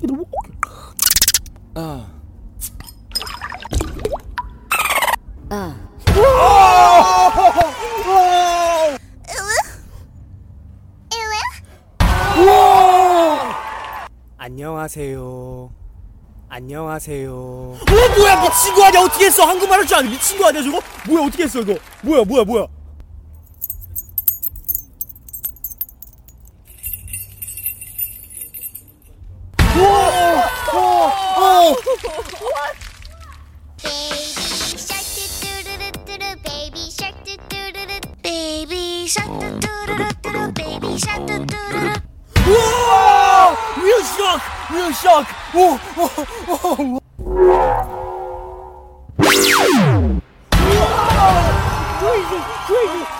안녕하세요. 안녕하세요. 뭐야 미친 거 아니야? 어떻게 했어? 한국말 할 줄 아는 미친 거 아니야 저거? 뭐야 어떻게 했어 이거? 뭐야? Baby shark doo doo doo doo, baby shark doo doo doo. 우와! Real shock! 오! crazy!